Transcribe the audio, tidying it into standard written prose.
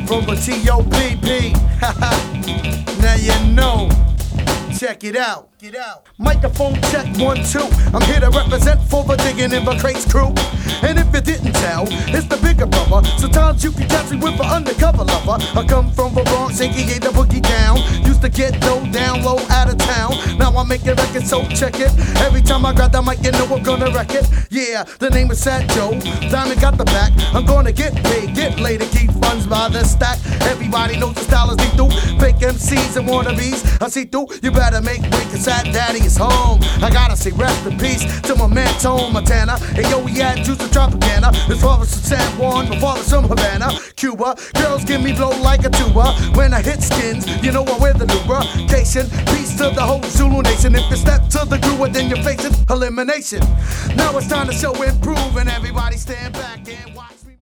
from the T.O.P.P. Now you know. Check it out. Get out. Microphone check 1, 2. I'm here to represent for the Digging in the Crates crew. And if you didn't tell, it's the bigger brother. Sometimes you can catch me with an undercover lover. I come from the Bronx, aka the boogie down. Used to get low, down low, out of town. Now I'm making records, so check it. Every time I grab the mic, you know I'm gonna wreck it. Yeah, the name is Fat Joe. Diamond got the back. I'm gonna get paid, get laid, and keep funds by the stack. Everybody knows the style is lethal. Fake MCs and wannabes, I see through. You better make way, cause Fat Daddy is home. I gotta say rest in peace to my man Tone Montana. Hey yo, we had juice of Tropicana. His father's from San Juan, my father's from Havana, Cuba. Girls give me blow like a tuba. When I hit skins, you know I wear the lubrication. Peace to the whole Zulu nation. If you step to the groove, then you're facing elimination. Now it's time to show and prove, and everybody stand back and watch.